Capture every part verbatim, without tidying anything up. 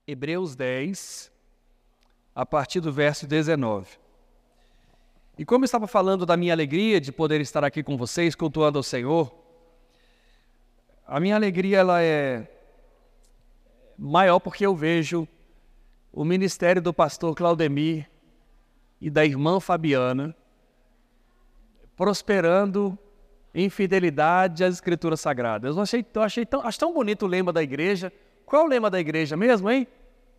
Hebreus dez, a partir do verso dezenove. E como eu estava falando da minha alegria de poder estar aqui com vocês, cultuando ao Senhor, a minha alegria ela é maior porque eu vejo o ministério do pastor Claudemir e da irmã Fabiana prosperando em fidelidade às Escrituras Sagradas. Eu achei, eu achei tão, acho tão bonito o lema da igreja. Qual é o lema da igreja mesmo, hein?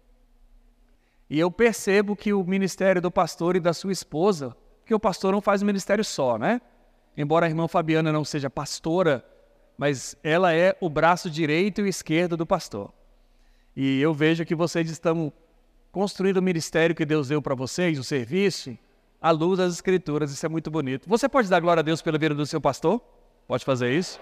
E eu percebo que o ministério do pastor e da sua esposa, porque o pastor não faz um ministério só, né? Embora a irmã Fabiana não seja pastora, mas ela é o braço direito e esquerdo do pastor. E eu vejo que vocês estão construindo o ministério que Deus deu para vocês, o serviço, à luz das Escrituras. Isso é muito bonito. Você pode dar glória a Deus pela vida do seu pastor? Pode fazer isso?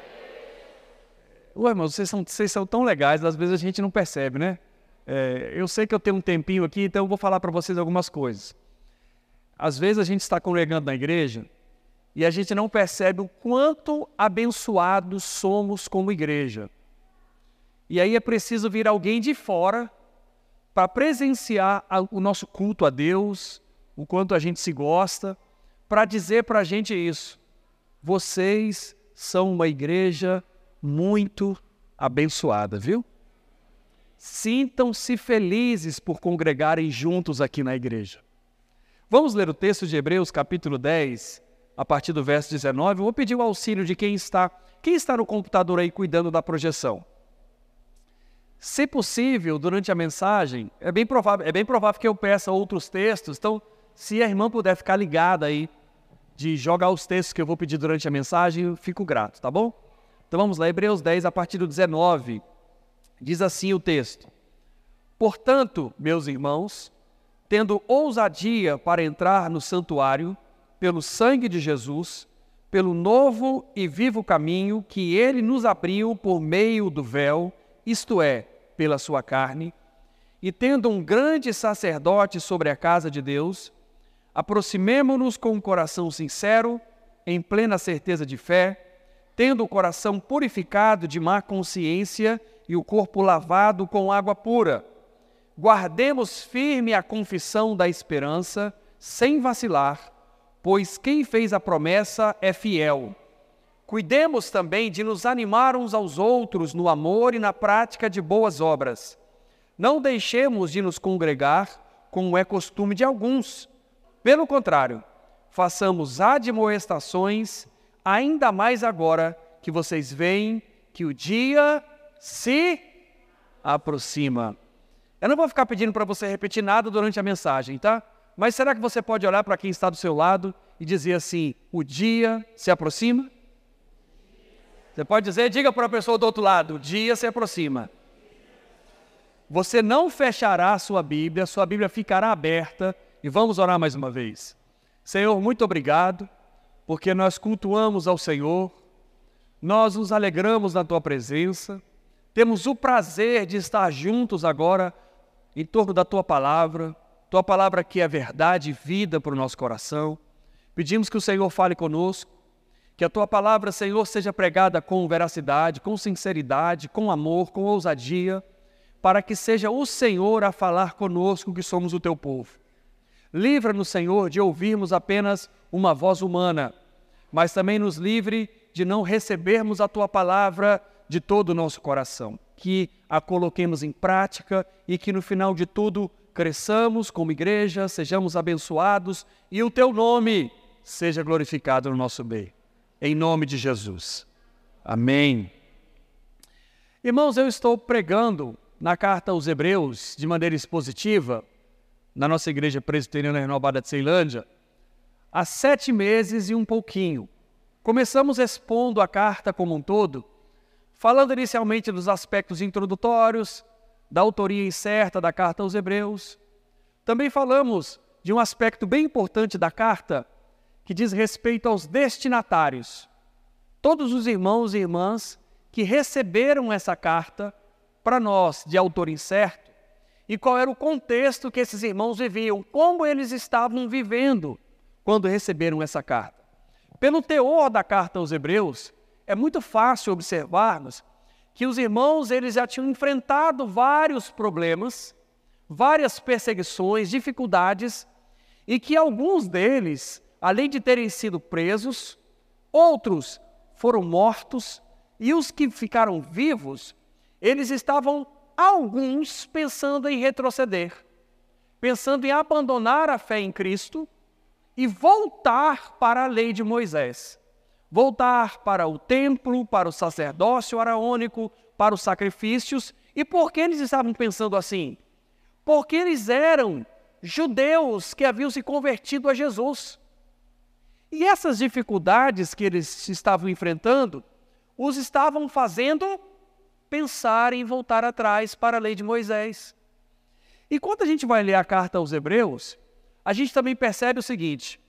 Ué, irmão, vocês são, vocês são tão legais, às vezes a gente não percebe, né? É, eu sei que eu tenho um tempinho aqui, então eu vou falar para vocês algumas coisas. Às vezes a gente está congregando na igreja e a gente não percebe o quanto abençoados somos como igreja. E aí é preciso vir alguém de fora para presenciar o nosso culto a Deus, o quanto a gente se gosta, para dizer para a gente isso. Vocês são uma igreja muito abençoada, viu? Sintam-se felizes por congregarem juntos aqui na igreja. Vamos ler o texto de Hebreus, capítulo dez, a partir do verso dezenove. Eu vou pedir o auxílio de quem está, quem está no computador aí cuidando da projeção. Se possível, durante a mensagem, é bem provável, é bem provável que eu peça outros textos, então, se a irmã puder ficar ligada aí, de jogar os textos que eu vou pedir durante a mensagem, eu fico grato, tá bom? Então vamos lá, Hebreus dez, a partir do dezenove, diz assim o texto: Portanto, meus irmãos, tendo ousadia para entrar no santuário, pelo sangue de Jesus, pelo novo e vivo caminho que ele nos abriu por meio do véu, isto é, pela sua carne, e tendo um grande sacerdote sobre a casa de Deus, aproximemo-nos com um coração sincero, em plena certeza de fé, tendo o coração purificado de má consciência e o corpo lavado com água pura. Guardemos firme a confissão da esperança, sem vacilar, pois quem fez a promessa é fiel. Cuidemos também de nos animar uns aos outros no amor e na prática de boas obras. Não deixemos de nos congregar, como é costume de alguns. Pelo contrário, façamos admoestações, ainda mais agora que vocês veem que o dia se aproxima. Eu não vou ficar pedindo para você repetir nada durante a mensagem, tá? Mas será que você pode olhar para quem está do seu lado e dizer assim: o dia se aproxima? Você pode dizer, diga para a pessoa do outro lado: o dia se aproxima. Você não fechará a sua Bíblia, sua Bíblia ficará aberta, e vamos orar mais uma vez. Senhor, muito obrigado, porque nós cultuamos ao Senhor, nós nos alegramos na Tua presença, temos o prazer de estar juntos agora em torno da Tua palavra, Tua palavra que é verdade e vida para o nosso coração. Pedimos que o Senhor fale conosco, que a Tua palavra, Senhor, seja pregada com veracidade, com sinceridade, com amor, com ousadia, para que seja o Senhor a falar conosco que somos o Teu povo. Livra-nos, Senhor, de ouvirmos apenas uma voz humana, mas também nos livre de não recebermos a Tua palavra de todo o nosso coração. Que a coloquemos em prática e que no final de tudo cresçamos como igreja, sejamos abençoados e o Teu nome seja glorificado no nosso meio. Em nome de Jesus. Amém. Irmãos, eu estou pregando na carta aos Hebreus de maneira expositiva, na nossa igreja presbiteriana renovada de Ceilândia, há sete meses e um pouquinho. Começamos expondo a carta como um todo, falando inicialmente dos aspectos introdutórios, da autoria incerta da carta aos Hebreus. Também falamos de um aspecto bem importante da carta, que diz respeito aos destinatários. Todos os irmãos e irmãs que receberam essa carta para nós, de autor incerto, e qual era o contexto que esses irmãos viviam, como eles estavam vivendo quando receberam essa carta. Pelo teor da carta aos Hebreus, é muito fácil observarmos que os irmãos eles já tinham enfrentado vários problemas várias perseguições, dificuldades, e que alguns deles, além de terem sido presos, outros foram mortos, e os que ficaram vivos, eles estavam, alguns, pensando em retroceder, pensando em abandonar a fé em Cristo e voltar para a lei de Moisés. Voltar para o templo, para o sacerdócio araônico, para os sacrifícios. E por que eles estavam pensando assim? Porque eles eram judeus que haviam se convertido a Jesus. E essas dificuldades que eles estavam enfrentando, os estavam fazendo pensar em voltar atrás para a lei de Moisés. E quando a gente vai ler a carta aos Hebreus, a gente também percebe o seguinte: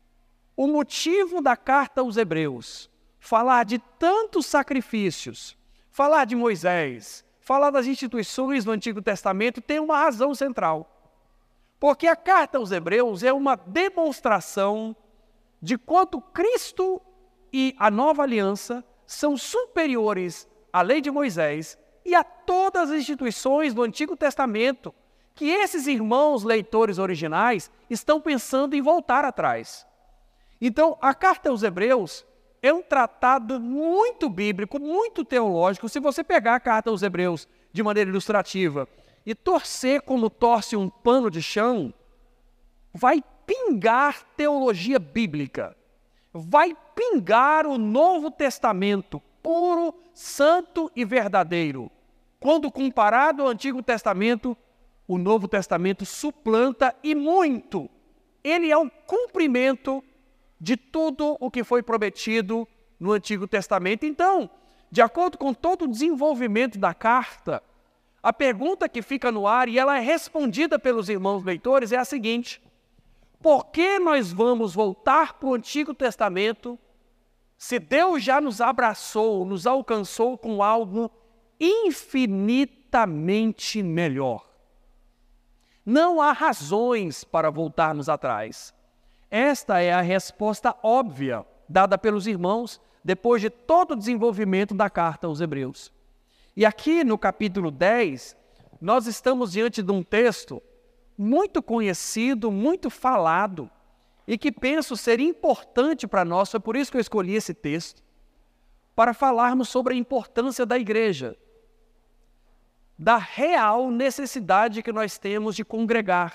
o motivo da carta aos Hebreus, falar de tantos sacrifícios, falar de Moisés, falar das instituições do Antigo Testamento, tem uma razão central. Porque a carta aos Hebreus é uma demonstração de quanto Cristo e a nova aliança são superiores à lei de Moisés e a todas as instituições do Antigo Testamento, que esses irmãos leitores originais estão pensando em voltar atrás. Então, a carta aos Hebreus é um tratado muito bíblico, muito teológico. Se você pegar a carta aos Hebreus de maneira ilustrativa e torcer como torce um pano de chão, vai pingar teologia bíblica, vai pingar o Novo Testamento puro, santo e verdadeiro. Quando comparado ao Antigo Testamento, o Novo Testamento suplanta e muito. Ele é o cumprimento de tudo o que foi prometido no Antigo Testamento. Então, de acordo com todo o desenvolvimento da carta, a pergunta que fica no ar, e ela é respondida pelos irmãos leitores, é a seguinte: por que nós vamos voltar para o Antigo Testamento se Deus já nos abraçou, nos alcançou com algo infinitamente melhor? Não há razões para voltarmos atrás. Esta é a resposta óbvia dada pelos irmãos depois de todo o desenvolvimento da carta aos Hebreus. E aqui no capítulo dez, nós estamos diante de um texto muito conhecido, muito falado, e que penso ser importante para nós, foi por isso que eu escolhi esse texto, para falarmos sobre a importância da igreja, da real necessidade que nós temos de congregar,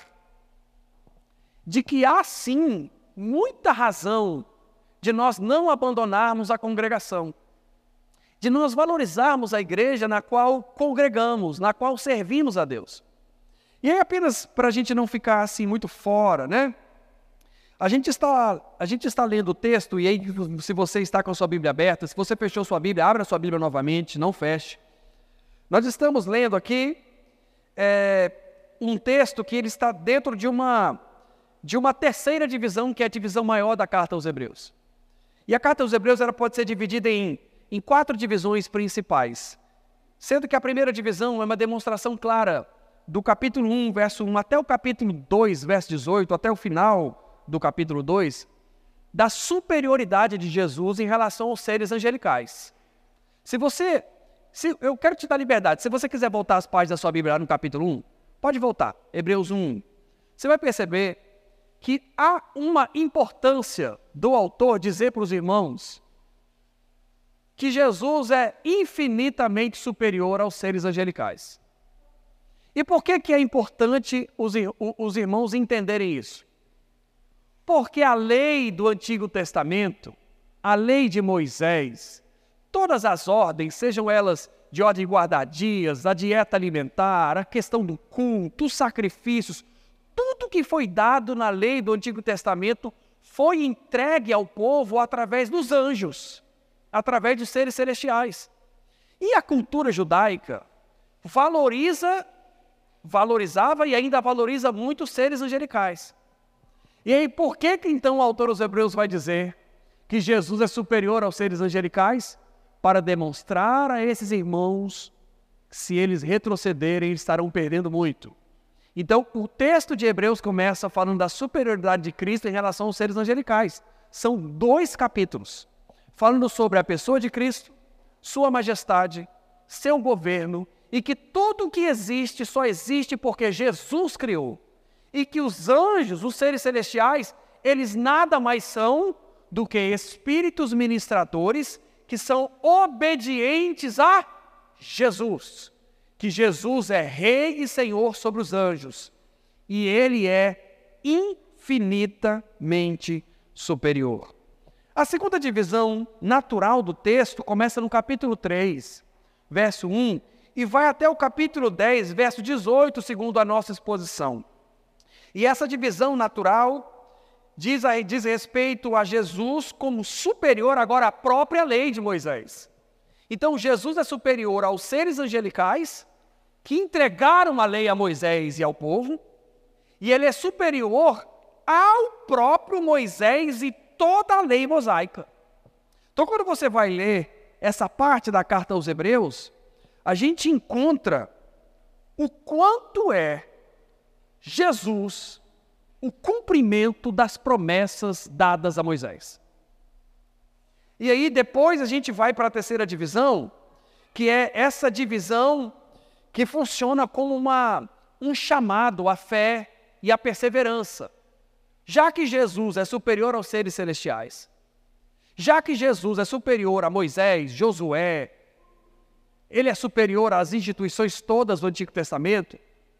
de que há sim muita razão de nós não abandonarmos a congregação, de nós valorizarmos a igreja na qual congregamos, na qual servimos a Deus. E aí, apenas para a gente não ficar assim muito fora, né? A gente está, a gente está lendo o texto, e aí, se você está com a sua Bíblia aberta, se você fechou sua Bíblia, abra a sua Bíblia novamente, não feche. Nós estamos lendo aqui é, um texto que ele está dentro de uma, de uma terceira divisão, que é a divisão maior da carta aos Hebreus. E a carta aos Hebreus ela pode ser dividida em, em quatro divisões principais, sendo que a primeira divisão é uma demonstração clara do capítulo um, verso um, até o capítulo dois, verso dezoito, até o final do capítulo dois, da superioridade de Jesus em relação aos seres angelicais. Se você... Se, eu quero te dar liberdade. Se você quiser voltar às páginas da sua Bíblia lá no capítulo um, pode voltar. Hebreus um. Você vai perceber que há uma importância do autor dizer para os irmãos que Jesus é infinitamente superior aos seres angelicais. E por que, que é importante os, os irmãos entenderem isso? Porque a lei do Antigo Testamento, a lei de Moisés, todas as ordens, sejam elas de ordem de guarda-dias, a dieta alimentar, a questão do culto, os sacrifícios, tudo que foi dado na lei do Antigo Testamento foi entregue ao povo através dos anjos, através de seres celestiais. E a cultura judaica valoriza, valorizava e ainda valoriza muito os seres angelicais. E aí, por que que então o autor dos Hebreus vai dizer que Jesus é superior aos seres angelicais? Para demonstrar a esses irmãos que se eles retrocederem, eles estarão perdendo muito. Então, o texto de Hebreus começa falando da superioridade de Cristo em relação aos seres angelicais. São dois capítulos, falando sobre a pessoa de Cristo, sua majestade, seu governo, e que tudo que existe só existe porque Jesus criou, e que os anjos, os seres celestiais, eles nada mais são do que espíritos ministradores que são obedientes a Jesus, que Jesus é Rei e Senhor sobre os anjos, e Ele é infinitamente superior. A segunda divisão natural do texto começa no capítulo três, verso um, e vai até o capítulo dez, verso dezoito, segundo a nossa exposição. E essa divisão natural diz, a, diz respeito a Jesus como superior agora à própria lei de Moisés. Então, Jesus é superior aos seres angelicais que entregaram a lei a Moisés e ao povo, e ele é superior ao próprio Moisés e toda a lei mosaica. Então, quando você vai ler essa parte da carta aos Hebreus, a gente encontra o quanto é Jesus o cumprimento das promessas dadas a Moisés. E aí depois a gente vai para a terceira divisão, que é essa divisão que funciona como uma, um chamado à fé e à perseverança. Já que Jesus é superior aos seres celestiais, já que Jesus é superior a Moisés, Josué, ele é superior às instituições todas do Antigo Testamento,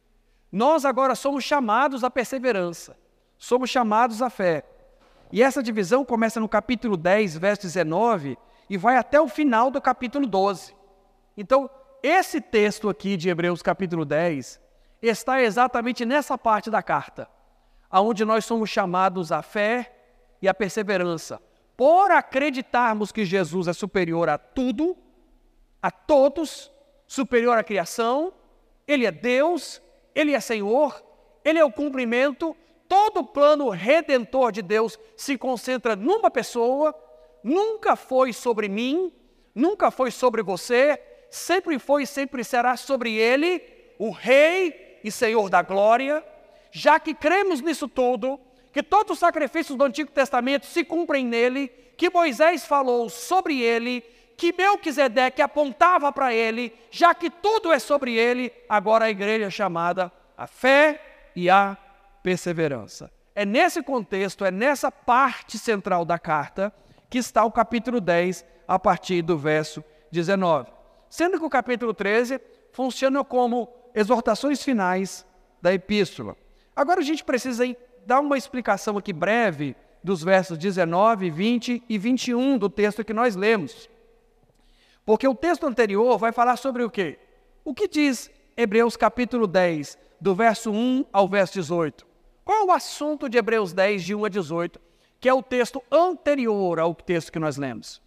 nós agora somos chamados à perseverança, somos chamados à fé. E essa divisão começa no capítulo dez, verso dezenove, e vai até o final do capítulo doze. Então, esse texto aqui de Hebreus capítulo dez está exatamente nessa parte da carta, onde nós somos chamados à fé e à perseverança, por acreditarmos que Jesus é superior a tudo, a todos, superior à criação, Ele é Deus, Ele é Senhor, Ele é o cumprimento. Todo o plano redentor de Deus se concentra numa pessoa, nunca foi sobre mim, nunca foi sobre você, sempre foi e sempre será sobre Ele, o Rei e Senhor da glória. Já que cremos nisso tudo, que todos os sacrifícios do Antigo Testamento se cumprem nele, que Moisés falou sobre ele, que Melquisedeque apontava para ele, já que tudo é sobre ele, agora a igreja é chamada a fé e a perseverança. É nesse contexto, é nessa parte central da carta que está o capítulo dez, a partir do verso dezenove. Sendo que o capítulo treze funciona como exortações finais da epístola. Agora a gente precisa dar uma explicação aqui breve dos versos dezenove, vinte e vinte e um do texto que nós lemos. Porque o texto anterior vai falar sobre o quê? O que diz Hebreus capítulo dez, do verso um ao verso dezoito? Qual é o assunto de Hebreus dez, de um a dezoito, que é o texto anterior ao texto que nós lemos?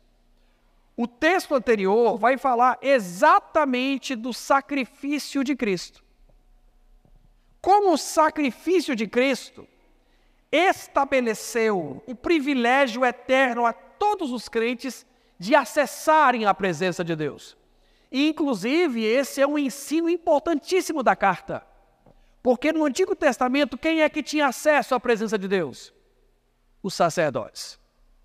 O texto anterior vai falar exatamente do sacrifício de Cristo. Como o sacrifício de Cristo estabeleceu o privilégio eterno a todos os crentes de acessarem a presença de Deus. E, inclusive, esse é um ensino importantíssimo da carta. Porque no Antigo Testamento, quem é que tinha acesso à presença de Deus? Os sacerdotes.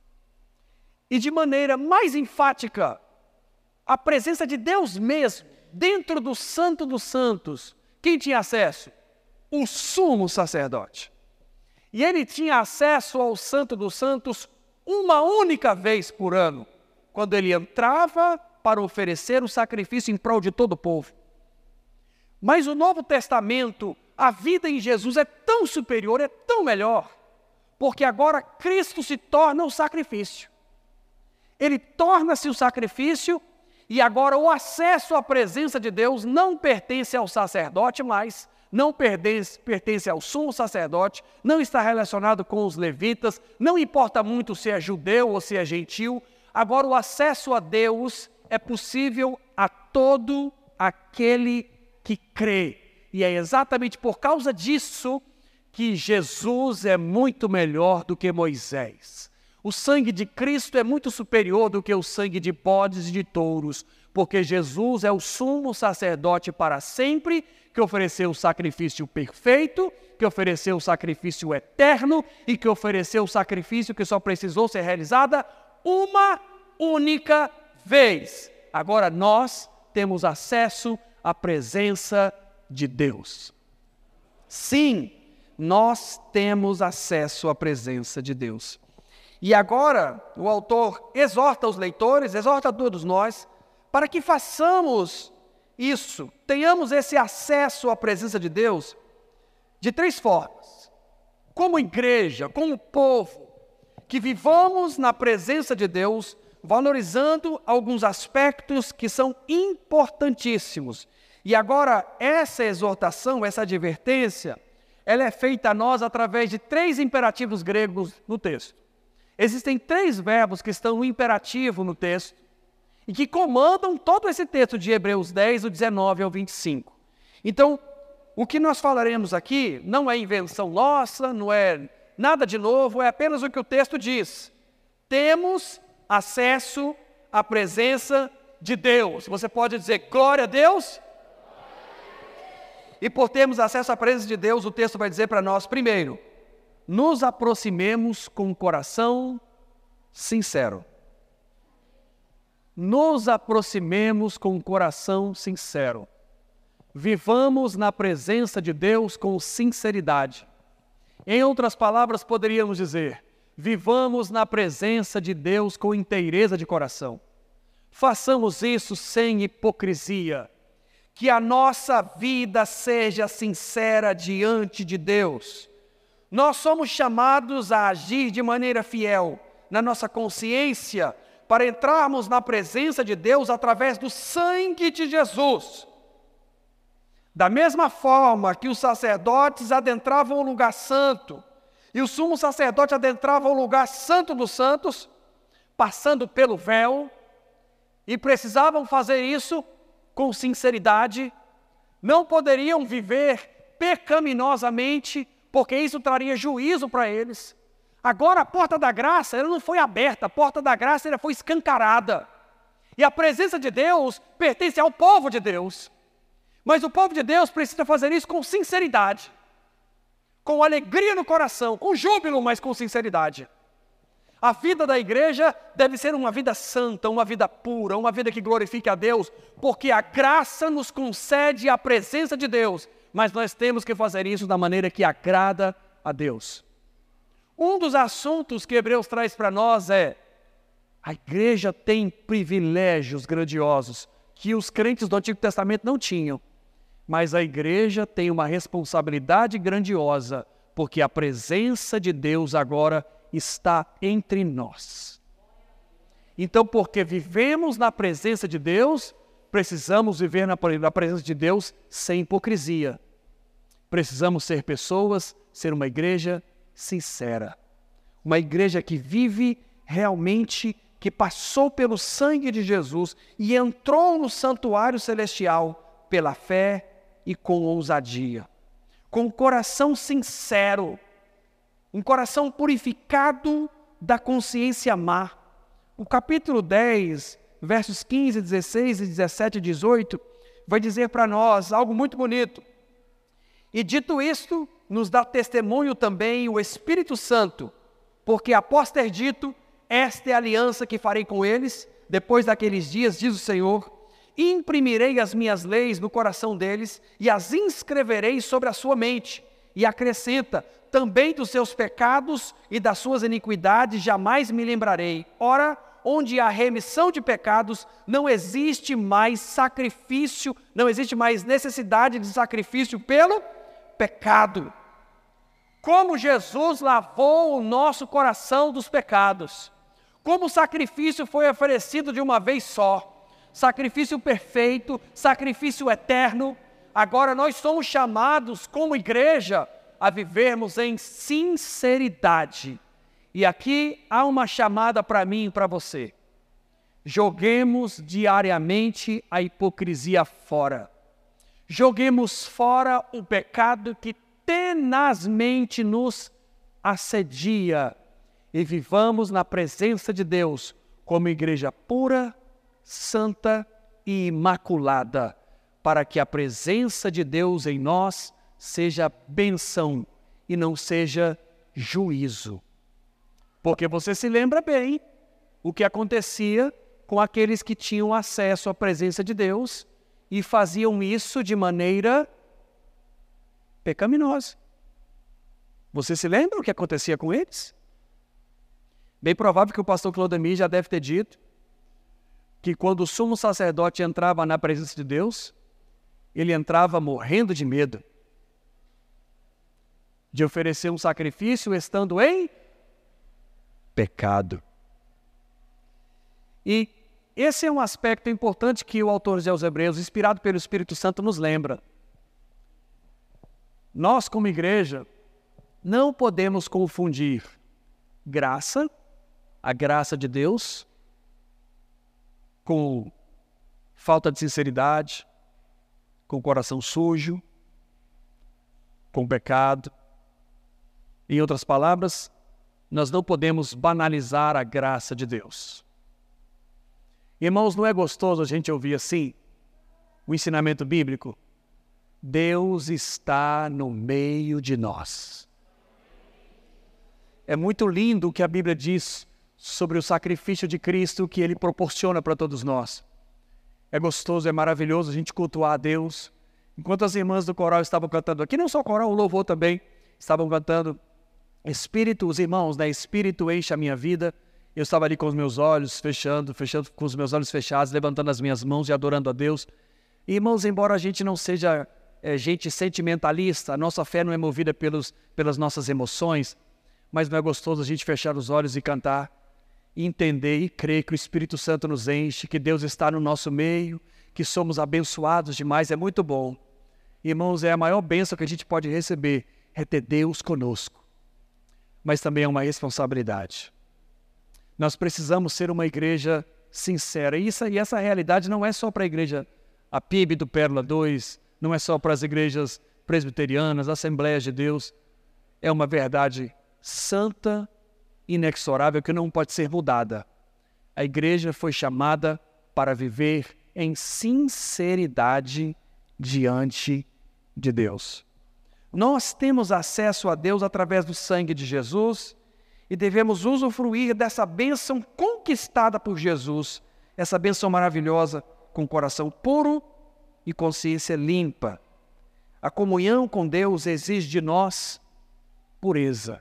E de maneira mais enfática, a presença de Deus mesmo, dentro do Santo dos Santos, quem tinha acesso? O sumo sacerdote. E ele tinha acesso ao Santo dos Santos uma única vez por ano, quando ele entrava para oferecer o sacrifício em prol de todo o povo. Mas o Novo Testamento, a vida em Jesus é tão superior, é tão melhor, porque agora Cristo se torna o sacrifício. Ele torna-se o sacrifício e agora o acesso à presença de Deus não pertence ao sacerdote mais, não pertence, pertence ao sumo sacerdote, não está relacionado com os levitas, não importa muito se é judeu ou se é gentil. Agora o acesso a Deus é possível a todo aquele que crê. E é exatamente por causa disso que Jesus é muito melhor do que Moisés. O sangue de Cristo é muito superior do que o sangue de bodes e de touros, porque Jesus é o sumo sacerdote para sempre, que ofereceu o sacrifício perfeito, que ofereceu o sacrifício eterno e que ofereceu o sacrifício que só precisou ser realizada uma única vez. Agora nós temos acesso a presença de Deus. Sim, nós temos acesso à presença de Deus. E agora, o autor exorta os leitores, exorta a todos nós, para que façamos isso, tenhamos esse acesso à presença de Deus de três formas. Como igreja, como povo, que vivamos na presença de Deus, valorizando alguns aspectos que são importantíssimos. E agora, essa exortação, essa advertência, ela é feita a nós através de três imperativos gregos no texto. Existem três verbos que estão no imperativo no texto e que comandam todo esse texto de Hebreus dez, do dezenove ao vinte e cinco. Então, o que nós falaremos aqui não é invenção nossa, não é nada de novo, é apenas o que o texto diz. Temos acesso à presença de Deus. Você pode dizer glória a Deus? E por termos acesso à presença de Deus, o texto vai dizer para nós, primeiro, nos aproximemos com o coração sincero. Nos aproximemos com o coração sincero. Vivamos na presença de Deus com sinceridade. Em outras palavras, poderíamos dizer, vivamos na presença de Deus com inteireza de coração. Façamos isso sem hipocrisia. Que a nossa vida seja sincera diante de Deus. Nós somos chamados a agir de maneira fiel na nossa consciência para entrarmos na presença de Deus através do sangue de Jesus. Da mesma forma que os sacerdotes adentravam o lugar santo e o sumo sacerdote adentrava o lugar santo dos santos, passando pelo véu, e precisavam fazer isso com sinceridade, não poderiam viver pecaminosamente, porque isso traria juízo para eles. Agora a porta da graça, ela não foi aberta, a porta da graça ela foi escancarada. E a presença de Deus pertence ao povo de Deus. Mas o povo de Deus precisa fazer isso com sinceridade, com alegria no coração, com júbilo, mas com sinceridade. A vida da igreja deve ser uma vida santa, uma vida pura, uma vida que glorifique a Deus, porque a graça nos concede a presença de Deus, mas nós temos que fazer isso da maneira que agrada a Deus. Um dos assuntos que Hebreus traz para nós é: a igreja tem privilégios grandiosos que os crentes do Antigo Testamento não tinham, mas a igreja tem uma responsabilidade grandiosa, porque a presença de Deus agora está entre nós. Então, porque vivemos na presença de Deus, precisamos viver na presença de Deus sem hipocrisia. Precisamos ser pessoas, ser uma igreja sincera. Uma igreja que vive realmente, que passou pelo sangue de Jesus e entrou no santuário celestial pela fé e com ousadia. Com o coração sincero, um coração purificado da consciência má. O capítulo dez, versos quinze, dezesseis, dezessete e dezoito, vai dizer para nós algo muito bonito. E dito isto, nos dá testemunho também o Espírito Santo, porque após ter dito, esta é a aliança que farei com eles, depois daqueles dias, diz o Senhor, imprimirei as minhas leis no coração deles e as inscreverei sobre a sua mente. E acrescenta, também dos seus pecados e das suas iniquidades jamais me lembrarei. Ora, onde há remissão de pecados, não existe mais sacrifício, não existe mais necessidade de sacrifício pelo pecado. Como Jesus lavou o nosso coração dos pecados, como o sacrifício foi oferecido de uma vez só, sacrifício perfeito, sacrifício eterno. Agora nós somos chamados como igreja a vivermos em sinceridade. E aqui há uma chamada para mim e para você. Joguemos diariamente a hipocrisia fora. Joguemos fora o pecado que tenazmente nos assedia e vivamos na presença de Deus como igreja pura, santa e imaculada, para que a presença de Deus em nós seja bênção e não seja juízo. Porque você se lembra bem o que acontecia com aqueles que tinham acesso à presença de Deus e faziam isso de maneira pecaminosa. Você se lembra o que acontecia com eles? Bem provável que o pastor Claudemir já deve ter dito que quando o sumo sacerdote entrava na presença de Deus, ele entrava morrendo de medo de oferecer um sacrifício estando em pecado. E esse é um aspecto importante que o autor aos Hebreus, inspirado pelo Espírito Santo, nos lembra. Nós, como igreja, não podemos confundir graça, a graça de Deus, com falta de sinceridade, com coração sujo, com pecado. Em outras palavras, nós não podemos banalizar a graça de Deus. Irmãos, não é gostoso a gente ouvir assim o ensinamento bíblico? Deus está no meio de nós. É muito lindo o que a Bíblia diz sobre o sacrifício de Cristo que Ele proporciona para todos nós. É gostoso, é maravilhoso a gente cultuar a Deus. Enquanto as irmãs do coral estavam cantando aqui, não só o coral, o louvor também, estavam cantando Espírito, os irmãos, né? Espírito enche a minha vida. Eu estava ali com os meus olhos fechando, fechando com os meus olhos fechados, levantando as minhas mãos e adorando a Deus. E, irmãos, embora a gente não seja é, gente sentimentalista, a nossa fé não é movida pelos, pelas nossas emoções, mas não é gostoso a gente fechar os olhos e cantar, e entender e crer que o Espírito Santo nos enche, que Deus está no nosso meio, que somos abençoados demais, é muito bom. Irmãos, é a maior bênção que a gente pode receber, é ter Deus conosco. Mas também é uma responsabilidade. Nós precisamos ser uma igreja sincera. E, isso, e essa realidade não é só para a igreja, a P I B do Pérola dois, não é só para as igrejas presbiterianas, Assembleias de Deus. É uma verdade santa, inexorável, que não pode ser mudada. A igreja foi chamada para viver em sinceridade diante de Deus. Nós temos acesso a Deus através do sangue de Jesus e devemos usufruir dessa bênção conquistada por Jesus, essa bênção maravilhosa, com coração puro e consciência limpa. A comunhão com Deus exige de nós pureza.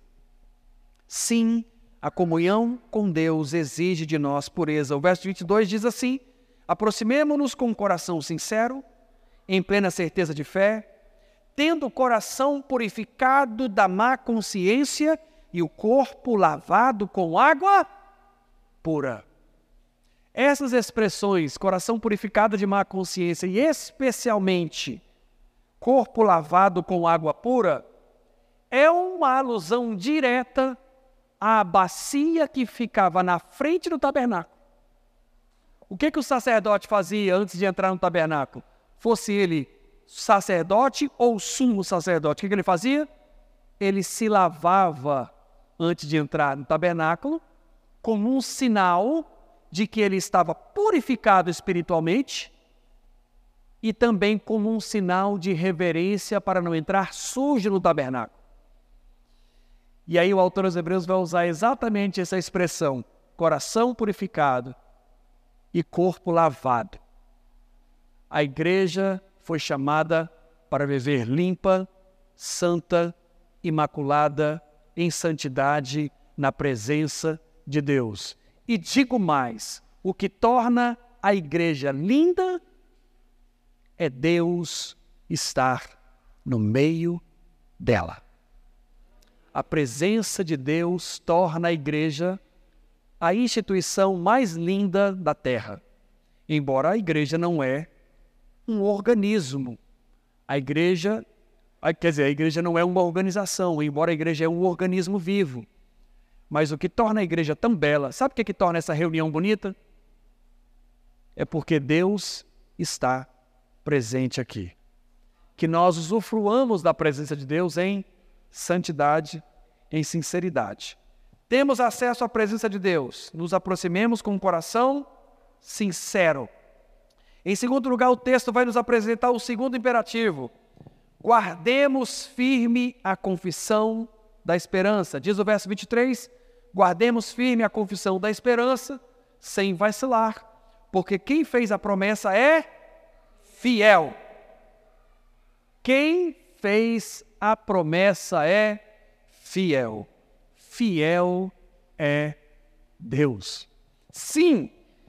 Sim, a comunhão com Deus exige de nós pureza. O verso vinte e dois diz assim: aproximemo-nos com um coração sincero, em plena certeza de fé, tendo o coração purificado da má consciência e o corpo lavado com água pura. Essas expressões, coração purificado de má consciência e especialmente corpo lavado com água pura, é uma alusão direta à bacia que ficava na frente do tabernáculo. O que, que o sacerdote fazia antes de entrar no tabernáculo? Fosse ele sacerdote ou sumo sacerdote, o que, que ele fazia? Ele se lavava antes de entrar no tabernáculo, como um sinal de que ele estava purificado espiritualmente e também como um sinal de reverência para não entrar sujo no tabernáculo. E aí o autor aos Hebreus vai usar exatamente essa expressão, coração purificado e corpo lavado. A igreja foi chamada para viver limpa, santa, imaculada, em santidade, na presença de Deus. E digo mais, o que torna a igreja linda é Deus estar no meio dela. A presença de Deus torna a igreja a instituição mais linda da terra. Embora a igreja não é um organismo. A igreja, quer dizer, a igreja não é uma organização, embora a igreja é um organismo vivo. Mas o que torna a igreja tão bela, sabe o que, que torna essa reunião bonita? É porque Deus está presente aqui. Que nós usufruamos da presença de Deus em santidade, em sinceridade. Temos acesso à presença de Deus, nos aproximemos com um coração sincero. Em segundo lugar, o texto vai nos apresentar o segundo imperativo. Guardemos firme a confissão da esperança. Diz o verso vinte e três, guardemos firme a confissão da esperança, sem vacilar, porque quem fez a promessa é fiel. Quem fez a promessa é fiel. Fiel é Deus. Sim,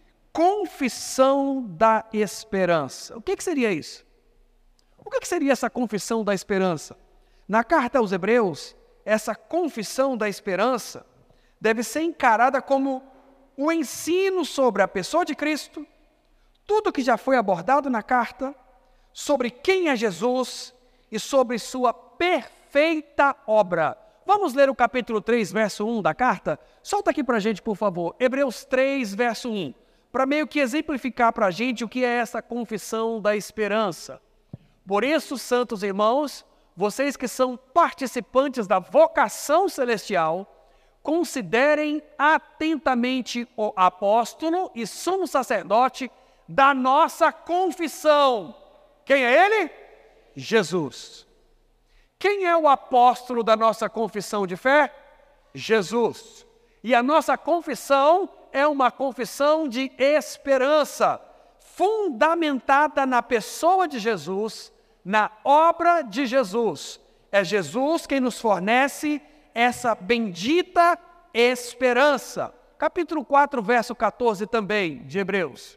confissão da esperança. O que, que seria isso? O que, que seria essa confissão da esperança? Na carta aos Hebreus, essa confissão da esperança deve ser encarada como o ensino sobre a pessoa de Cristo, tudo que já foi abordado na carta, sobre quem é Jesus e sobre sua perfeita obra. Vamos ler o capítulo três, verso um da carta? Solta aqui para a gente, por favor. Hebreus três, verso um. Para meio que exemplificar para a gente o que é essa confissão da esperança. Por isso, santos irmãos, vocês que são participantes da vocação celestial, considerem atentamente o apóstolo e sumo sacerdote da nossa confissão. Quem é ele? Jesus. Quem é o apóstolo da nossa confissão de fé? Jesus. E a nossa confissão é uma confissão de esperança, fundamentada na pessoa de Jesus, na obra de Jesus. É Jesus quem nos fornece essa bendita esperança. Capítulo quatro, verso quatorze também, de Hebreus.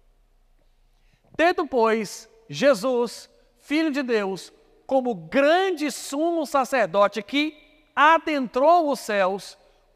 Tendo, pois, Jesus, Filho de Deus, como grande sumo sacerdote que adentrou os céus,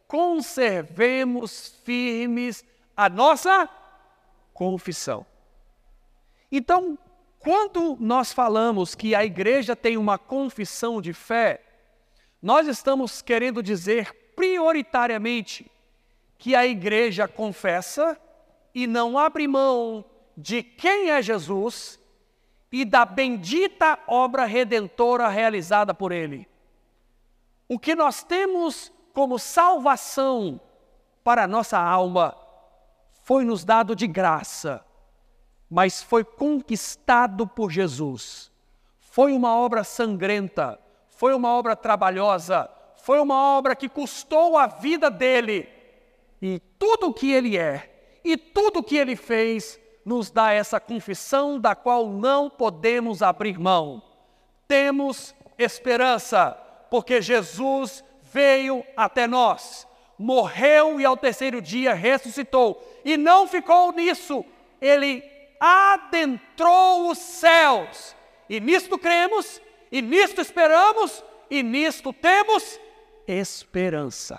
conservemos firmes a nossa confissão. Então, quando nós falamos que a igreja tem uma confissão de fé, nós estamos querendo dizer prioritariamente que a igreja confessa e não abre mão de quem é Jesus e da bendita obra redentora realizada por ele. O que nós temos como salvação para a nossa alma foi nos dado de graça, mas foi conquistado por Jesus. Foi uma obra sangrenta, foi uma obra trabalhosa, foi uma obra que custou a vida dele. E tudo o que ele é, e tudo o que ele fez, nos dá essa confissão da qual não podemos abrir mão. Temos esperança, porque Jesus veio até nós, morreu e ao terceiro dia ressuscitou. E não ficou nisso, ele adentrou os céus. E nisto cremos, e nisto esperamos, e nisto temos esperança.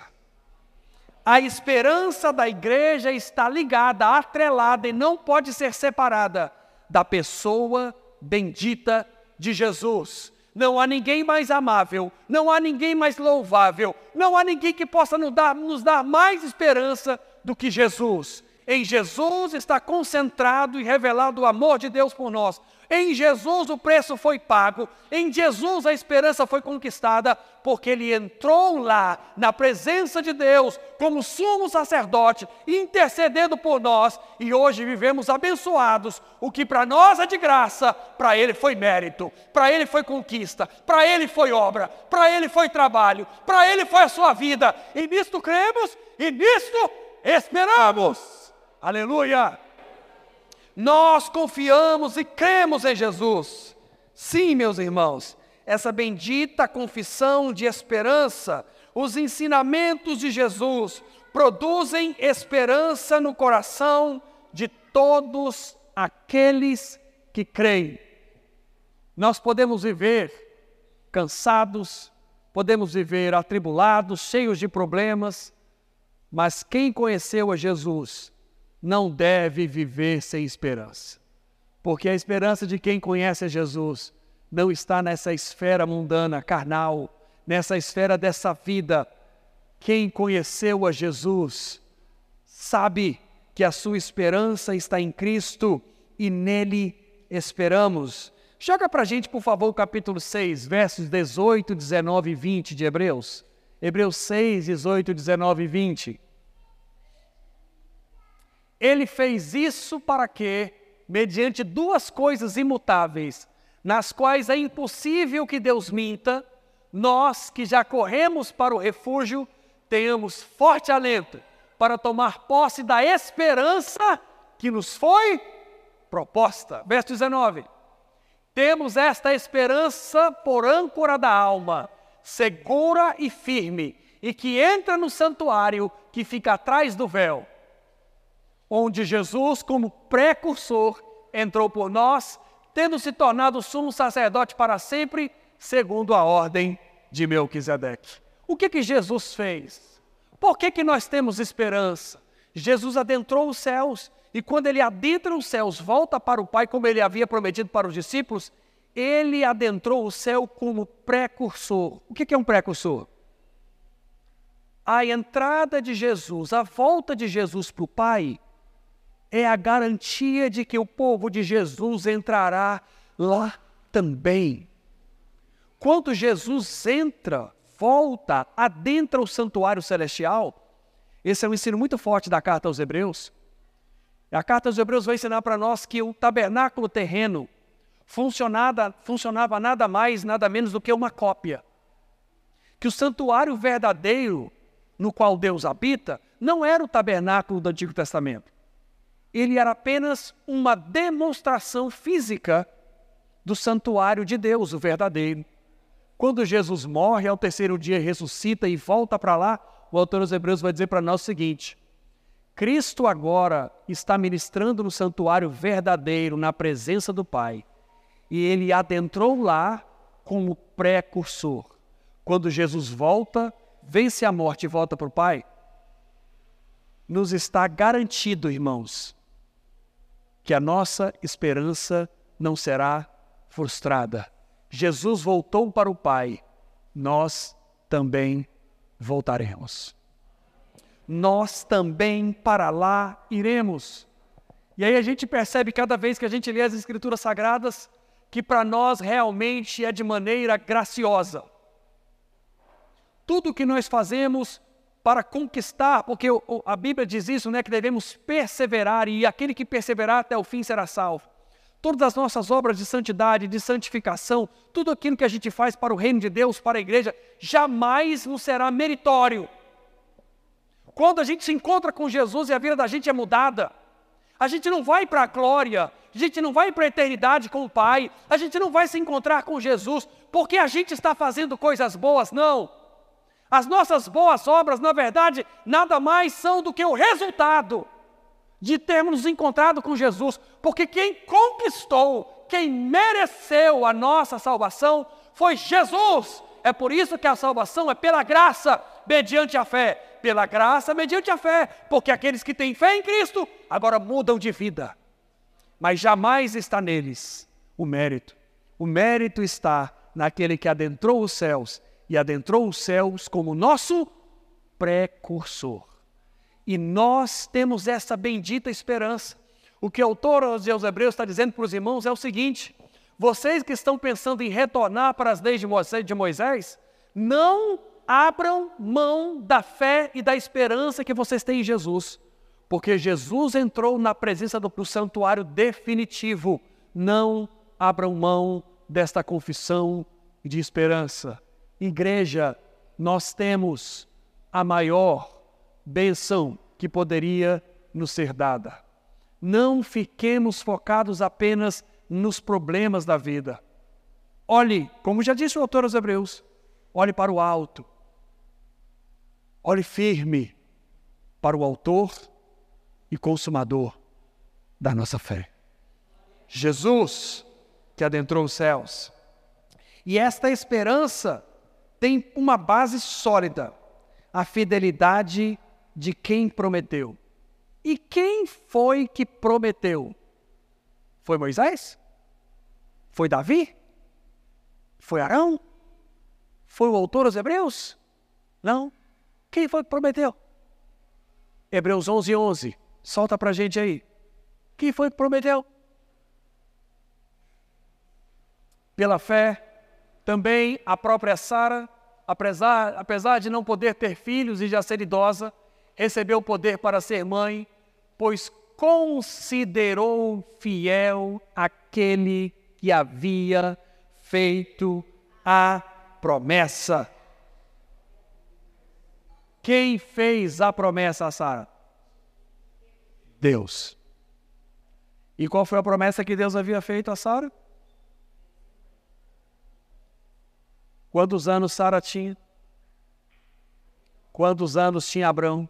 A esperança da igreja está ligada, atrelada e não pode ser separada da pessoa bendita de Jesus. Não há ninguém mais amável, não há ninguém mais louvável, não há ninguém que possa nos dar, nos dar mais esperança do que Jesus. Em Jesus está concentrado e revelado o amor de Deus por nós. Em Jesus o preço foi pago, em Jesus a esperança foi conquistada, porque ele entrou lá na presença de Deus como sumo sacerdote, intercedendo por nós, e hoje vivemos abençoados. O que para nós é de graça, para ele foi mérito, para ele foi conquista, para ele foi obra, para ele foi trabalho, para ele foi a sua vida, e nisto cremos e nisto esperamos. Aleluia! Nós confiamos e cremos em Jesus. Sim, meus irmãos, essa bendita confissão de esperança, os ensinamentos de Jesus produzem esperança no coração de todos aqueles que creem. Nós podemos viver cansados, podemos viver atribulados, cheios de problemas, mas quem conheceu a Jesus não deve viver sem esperança, porque a esperança de quem conhece a Jesus não está nessa esfera mundana, carnal, nessa esfera dessa vida. Quem conheceu a Jesus sabe que a sua esperança está em Cristo e nele esperamos. Joga para a gente, por favor, o capítulo seis, versos dezoito, dezenove e vinte de Hebreus. Hebreus seis, dezoito, dezenove e vinte. Ele fez isso para que, mediante duas coisas imutáveis, nas quais é impossível que Deus minta, nós que já corremos para o refúgio, tenhamos forte alento para tomar posse da esperança que nos foi proposta. Verso dezenove. Temos esta esperança por âncora da alma, segura e firme, e que entra no santuário que fica atrás do véu, onde Jesus, como precursor, entrou por nós, tendo se tornado sumo sacerdote para sempre, segundo a ordem de Melquisedeque. O que que Jesus fez? Por que que nós temos esperança? Jesus adentrou os céus, e quando ele adentra os céus, volta para o Pai, como ele havia prometido para os discípulos, ele adentrou o céu como precursor. O que que é um precursor? A entrada de Jesus, a volta de Jesus para o Pai, é a garantia de que o povo de Jesus entrará lá também. Quando Jesus entra, volta, adentra o santuário celestial, esse é um ensino muito forte da carta aos Hebreus. A carta aos Hebreus vai ensinar para nós que o tabernáculo terreno funcionava, funcionava nada mais, nada menos do que uma cópia. Que o santuário verdadeiro, no qual Deus habita, não era o tabernáculo do Antigo Testamento. Ele era apenas uma demonstração física do santuário de Deus, o verdadeiro. Quando Jesus morre, ao terceiro dia ressuscita e volta para lá, o autor dos Hebreus vai dizer para nós o seguinte: Cristo agora está ministrando no santuário verdadeiro, na presença do Pai. E ele adentrou lá como precursor. Quando Jesus volta, vence a morte e volta para o Pai, nos está garantido, irmãos, que a nossa esperança não será frustrada. Jesus voltou para o Pai, nós também voltaremos. Nós também para lá iremos. E aí a gente percebe cada vez que a gente lê as Escrituras Sagradas que para nós realmente é de maneira graciosa. Tudo que nós fazemos para conquistar, porque a Bíblia diz isso, né, que devemos perseverar, e aquele que perseverar até o fim será salvo. Todas as nossas obras de santidade, de santificação, tudo aquilo que a gente faz para o reino de Deus, para a igreja, jamais nos será meritório. Quando a gente se encontra com Jesus e a vida da gente é mudada, a gente não vai para a glória, a gente não vai para a eternidade com o Pai, a gente não vai se encontrar com Jesus porque a gente está fazendo coisas boas, não. As nossas boas obras, na verdade, nada mais são do que o resultado de termos nos encontrado com Jesus, porque quem conquistou, quem mereceu a nossa salvação foi Jesus. É por isso que a salvação é pela graça, mediante a fé. Pela graça, mediante a fé, porque aqueles que têm fé em Cristo, agora mudam de vida. Mas jamais está neles o mérito. O mérito está naquele que adentrou os céus, e adentrou os céus como nosso precursor. E nós temos essa bendita esperança. O que o autor aos Hebreus está dizendo para os irmãos é o seguinte: vocês que estão pensando em retornar para as leis de Moisés, não abram mão da fé e da esperança que vocês têm em Jesus, porque Jesus entrou na presença do, do santuário definitivo. Não abram mão desta confissão de esperança. Igreja, nós temos a maior bênção que poderia nos ser dada. Não fiquemos focados apenas nos problemas da vida. Olhe, como já disse o autor aos Hebreus, olhe para o alto. Olhe firme para o autor e consumador da nossa fé. Jesus, que adentrou os céus. E esta esperança tem uma base sólida, a fidelidade de quem prometeu. E quem foi que prometeu? Foi Moisés? Foi Davi? Foi Arão? Foi o autor aos Hebreus? Não. Quem foi que prometeu? Hebreus onze, onze. Solta para a gente aí. Quem foi que prometeu? Pela fé, também a própria Sara, apesar, apesar de não poder ter filhos e já ser idosa, recebeu o poder para ser mãe, pois considerou fiel aquele que havia feito a promessa. Quem fez a promessa a Sara? Deus. E qual foi a promessa que Deus havia feito a Sara? Quantos anos Sara tinha? Quantos anos tinha Abrão?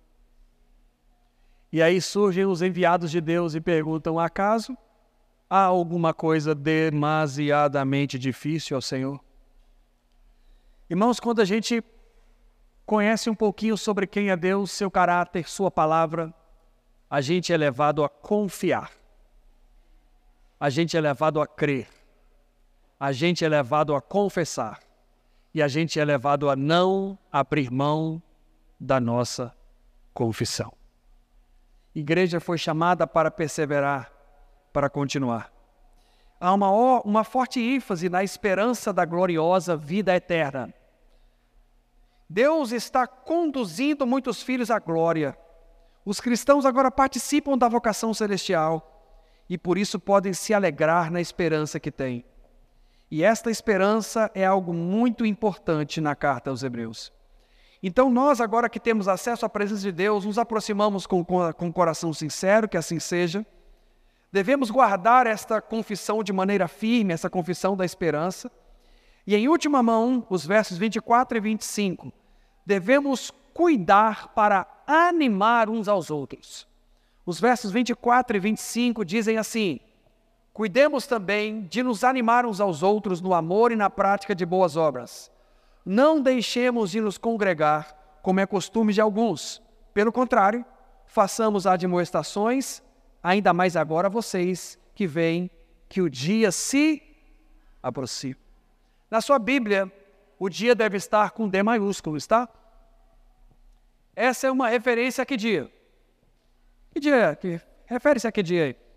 E aí surgem os enviados de Deus e perguntam: acaso há alguma coisa demasiadamente difícil ao Senhor? Irmãos, quando a gente conhece um pouquinho sobre quem é Deus, seu caráter, sua palavra, a gente é levado a confiar. A gente é levado a crer. A gente é levado a confessar. E a gente é levado a não abrir mão da nossa confissão. A igreja foi chamada para perseverar, para continuar. Há uma, uma forte ênfase na esperança da gloriosa vida eterna. Deus está conduzindo muitos filhos à glória. Os cristãos agora participam da vocação celestial e por isso podem se alegrar na esperança que têm. E esta esperança é algo muito importante na carta aos Hebreus. Então nós, agora que temos acesso à presença de Deus, nos aproximamos com, com, com um coração sincero, que assim seja. Devemos guardar esta confissão de maneira firme, essa confissão da esperança. E em última mão, os versos vinte e quatro e vinte e cinco, devemos cuidar para animar uns aos outros. Os versos vinte e quatro e vinte e cinco dizem assim: cuidemos também de nos animar uns aos outros no amor e na prática de boas obras. Não deixemos de nos congregar, como é costume de alguns. Pelo contrário, façamos admoestações, ainda mais agora vocês que veem que o dia se aproxima. Na sua Bíblia, o dia deve estar com D maiúsculo, está? Essa é uma referência a que dia? Que dia? Que... Refere-se a que dia aí?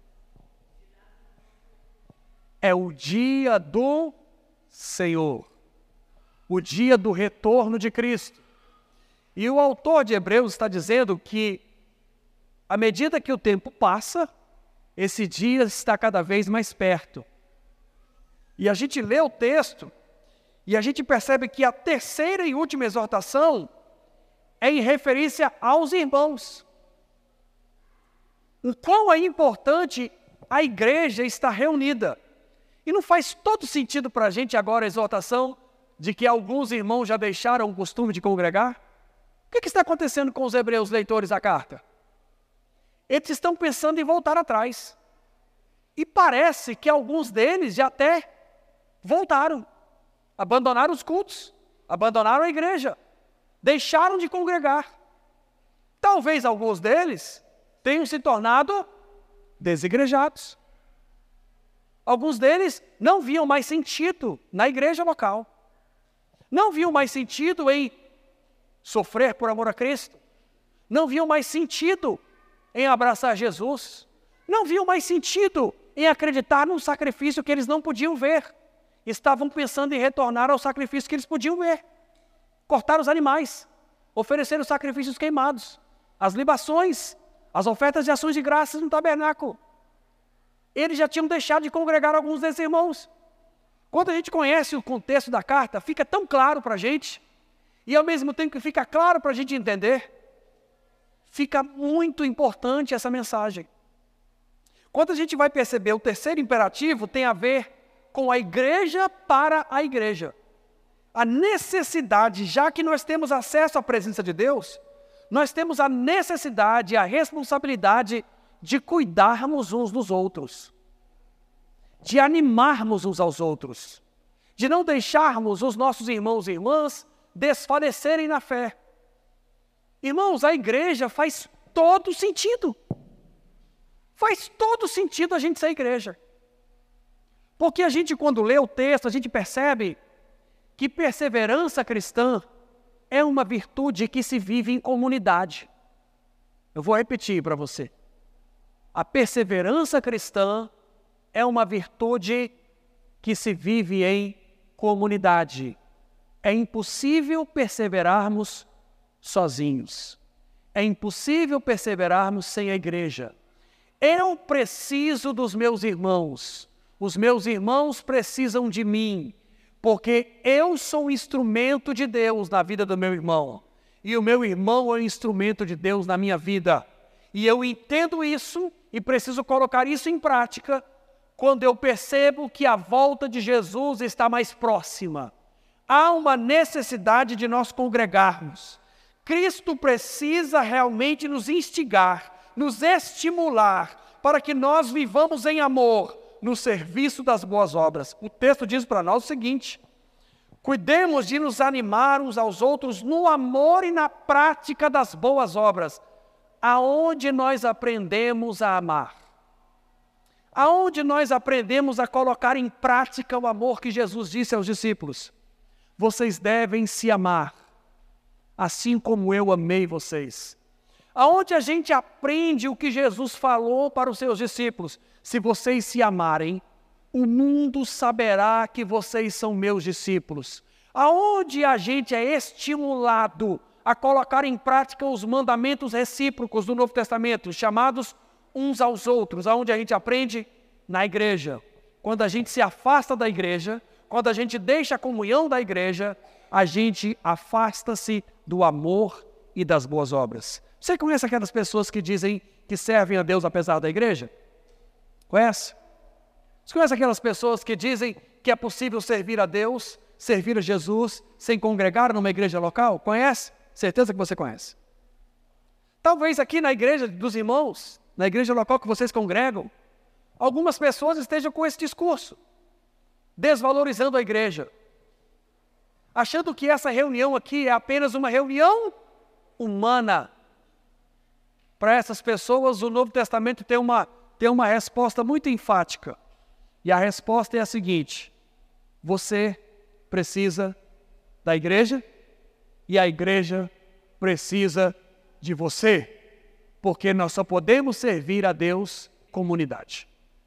É o dia do Senhor. O dia do retorno de Cristo. E o autor de Hebreus está dizendo que, à medida que o tempo passa, esse dia está cada vez mais perto. E a gente lê o texto e a gente percebe que a terceira e última exortação é em referência aos irmãos. O quão é importante a igreja estar reunida. E não faz todo sentido para a gente agora a exortação de que alguns irmãos já deixaram o costume de congregar? O que, que está acontecendo com os hebreus leitores da carta? Eles estão pensando em voltar atrás. E parece que alguns deles já até voltaram. Abandonaram os cultos, abandonaram a igreja, deixaram de congregar. Talvez alguns deles tenham se tornado desigrejados. Alguns deles não viam mais sentido na igreja local. Não viam mais sentido em sofrer por amor a Cristo. Não viam mais sentido em abraçar Jesus. Não viam mais sentido em acreditar num sacrifício que eles não podiam ver. Estavam pensando em retornar ao sacrifício que eles podiam ver. Cortar os animais, oferecer os sacrifícios queimados, as libações, as ofertas de ações de graças no tabernáculo. Eles já tinham deixado de congregar alguns desses irmãos. Quando a gente conhece o contexto da carta, fica tão claro para a gente, e ao mesmo tempo que fica claro para a gente entender, fica muito importante essa mensagem. Quando a gente vai perceber o terceiro imperativo, tem a ver com a igreja para a igreja. A necessidade, já que nós temos acesso à presença de Deus, nós temos a necessidade, a responsabilidade de cuidarmos uns dos outros, de animarmos uns aos outros, de não deixarmos os nossos irmãos e irmãs desfalecerem na fé. Irmãos, a igreja faz todo sentido. Faz todo sentido a gente ser igreja. Porque a gente, quando lê o texto, a gente percebe que perseverança cristã é uma virtude que se vive em comunidade. Eu vou repetir para você. A perseverança cristã é uma virtude que se vive em comunidade. É impossível perseverarmos sozinhos. É impossível perseverarmos sem a igreja. Eu preciso dos meus irmãos. Os meus irmãos precisam de mim, porque eu sou um instrumento de Deus na vida do meu irmão. E o meu irmão é um instrumento de Deus na minha vida. E eu entendo isso e preciso colocar isso em prática quando eu percebo que a volta de Jesus está mais próxima. há uma necessidade de nós congregarmos. Cristo precisa realmente nos instigar, nos estimular, para que nós vivamos em amor, no serviço das boas obras. O texto diz para nós o seguinte: cuidemos de nos animar uns aos outros no amor e na prática das boas obras. Aonde nós aprendemos a amar? Aonde nós aprendemos a colocar em prática o amor que Jesus disse aos discípulos? Vocês devem se amar, assim como eu amei vocês. Aonde a gente aprende o que Jesus falou para os seus discípulos? Se vocês se amarem, o mundo saberá que vocês são meus discípulos. Aonde a gente é estimulado a colocar em prática os mandamentos recíprocos do Novo Testamento, chamados uns aos outros. Aonde a gente aprende? Na igreja. Quando a gente se afasta da igreja, quando a gente deixa a comunhão da igreja, a gente afasta-se do amor e das boas obras. Você conhece aquelas pessoas que dizem que servem a Deus apesar da igreja? Conhece? Você conhece aquelas pessoas que dizem que é possível servir a Deus, servir a Jesus, sem congregar numa igreja local? Conhece? Certeza que você conhece. Talvez aqui na igreja dos irmãos, na igreja local que vocês congregam, algumas pessoas estejam com esse discurso, desvalorizando a igreja, achando que essa reunião aqui é apenas uma reunião humana. Para essas pessoas, o Novo Testamento tem uma, tem uma resposta muito enfática. E a resposta é a seguinte: você precisa da igreja e a igreja precisa de você, porque nós só podemos servir a Deus como unidade.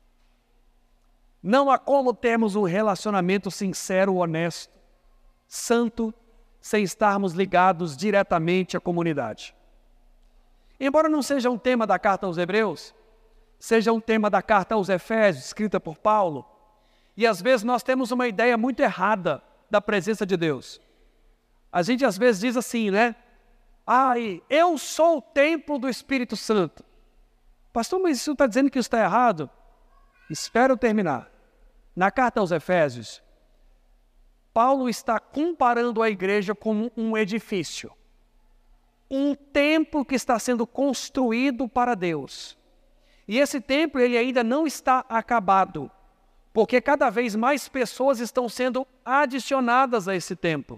Não há como termos um relacionamento sincero, honesto, santo, sem estarmos ligados diretamente à comunidade. Embora não seja um tema da carta aos Hebreus, seja um tema da carta aos Efésios, escrita por Paulo, e às vezes nós temos uma ideia muito errada da presença de Deus. A gente às vezes diz assim, né? Ai, eu sou o templo do Espírito Santo. Pastor, mas isso está dizendo que isso está errado? Espero eu terminar. Na carta aos Efésios, Paulo está comparando a igreja com um edifício. Um templo que está sendo construído para Deus. E esse templo ele ainda não está acabado, porque cada vez mais pessoas estão sendo adicionadas a esse templo.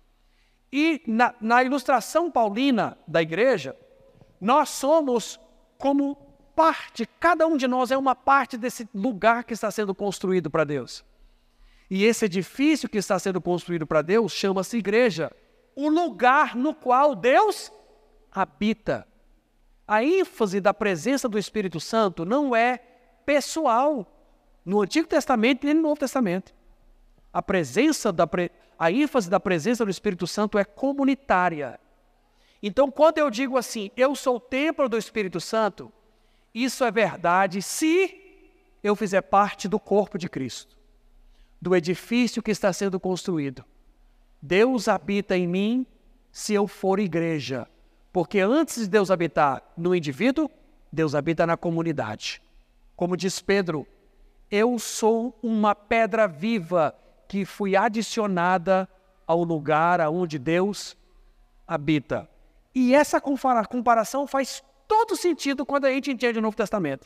E na, na ilustração paulina da igreja, nós somos como parte, cada um de nós é uma parte desse lugar que está sendo construído para Deus. E esse edifício que está sendo construído para Deus chama-se igreja, o lugar no qual Deus habita. A ênfase da presença do Espírito Santo não é pessoal no Antigo Testamento nem no Novo Testamento. A presença da pre... a ênfase da presença do Espírito Santo é comunitária. Então, quando eu digo assim, eu sou o templo do Espírito Santo, isso é verdade se eu fizer parte do corpo de Cristo, do edifício que está sendo construído. Deus habita em mim se eu for igreja. Porque antes de Deus habitar no indivíduo, Deus habita na comunidade. Como diz Pedro, eu sou uma pedra viva que fui adicionada ao lugar onde Deus habita. E essa comparação faz todo sentido quando a gente entende o Novo Testamento.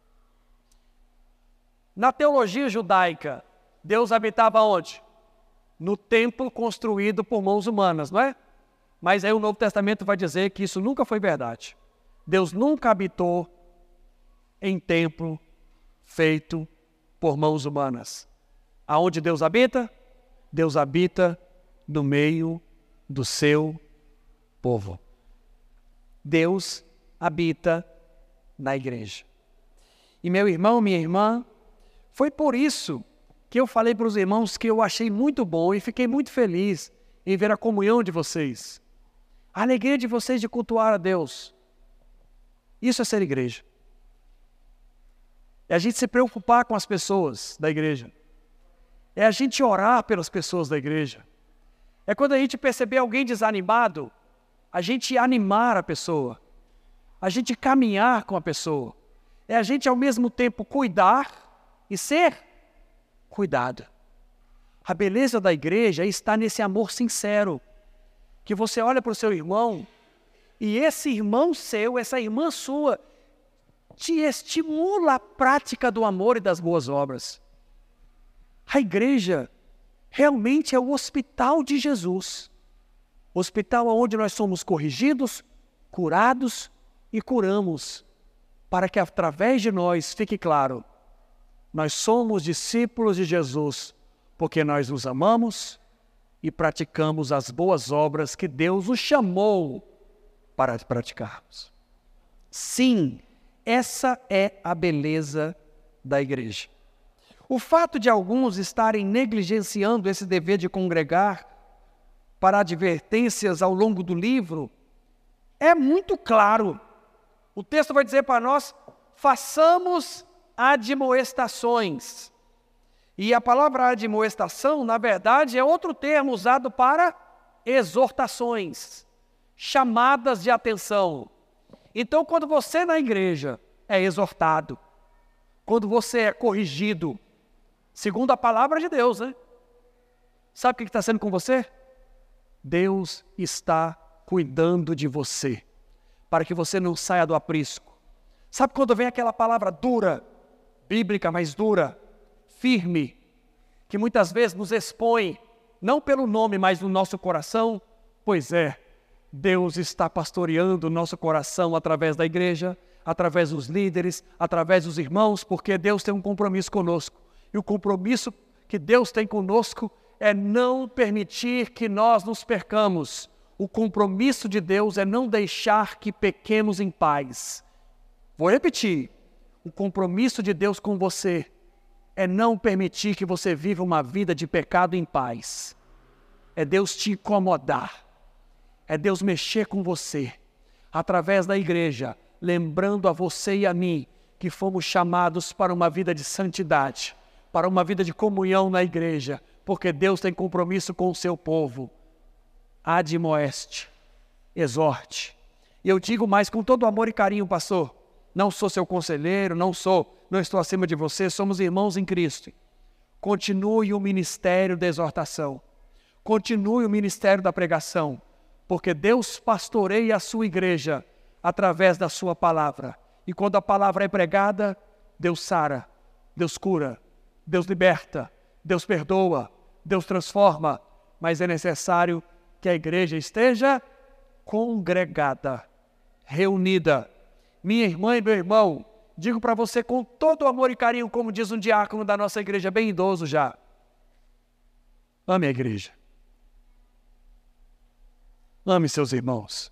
Na teologia judaica, Deus habitava onde? No templo construído por mãos humanas, não é? Mas aí o Novo Testamento vai dizer que isso nunca foi verdade. Deus nunca habitou em templo feito por mãos humanas. Aonde Deus habita? Deus habita no meio do seu povo. Deus habita na igreja. E meu irmão, minha irmã, foi por isso que eu falei para os irmãos que eu achei muito bom e fiquei muito feliz em ver a comunhão de vocês. A alegria de vocês de cultuar a Deus. Isso é ser igreja. É a gente se preocupar com as pessoas da igreja. É a gente orar pelas pessoas da igreja. É quando a gente perceber alguém desanimado, a gente animar a pessoa. A gente caminhar com a pessoa. É a gente ao mesmo tempo cuidar e ser cuidado. A beleza da igreja está nesse amor sincero, que você olha para o seu irmão e esse irmão seu, essa irmã sua, te estimula a prática do amor e das boas obras. A igreja realmente é o hospital de Jesus. Hospital onde nós somos corrigidos, curados e curamos, para que através de nós fique claro, nós somos discípulos de Jesus, porque nós nos amamos e praticamos as boas obras que Deus nos chamou para praticarmos. Sim, essa é a beleza da igreja. O fato de alguns estarem negligenciando esse dever de congregar para advertências ao longo do livro é muito claro. O texto vai dizer para nós, façamos admoestações. E a palavra admoestação, na verdade, é outro termo usado para exortações, chamadas de atenção. Então, quando você na igreja é exortado, quando você é corrigido, segundo a palavra de Deus, né? Sabe o que está sendo com você? Deus está cuidando de você, para que você não saia do aprisco. Sabe quando vem aquela palavra dura, bíblica, mas dura, firme, que muitas vezes nos expõe, não pelo nome, mas no nosso coração? Pois é, Deus está pastoreando o nosso coração através da igreja, através dos líderes, através dos irmãos, porque Deus tem um compromisso conosco. E o compromisso que Deus tem conosco é não permitir que nós nos percamos. O compromisso de Deus é não deixar que pequemos em paz. Vou repetir. O compromisso de Deus com você é não permitir que você viva uma vida de pecado em paz. É Deus te incomodar. É Deus mexer com você, através da igreja, lembrando a você e a mim que fomos chamados para uma vida de santidade, para uma vida de comunhão na igreja, porque Deus tem compromisso com o seu povo. Admoeste, exorte. E eu digo mais com todo amor e carinho, pastor, não sou seu conselheiro, não sou, não estou acima de você, somos irmãos em Cristo. Continue o ministério da exortação, continue o ministério da pregação, porque Deus pastoreia a sua igreja através da sua palavra. E quando a palavra é pregada, Deus sara, Deus cura, Deus liberta, Deus perdoa, Deus transforma. Mas é necessário que a igreja esteja congregada, reunida. Minha irmã e meu irmão, digo para você com todo o amor e carinho, como diz um diácono da nossa igreja, bem idoso já. Ame a igreja. Ame seus irmãos.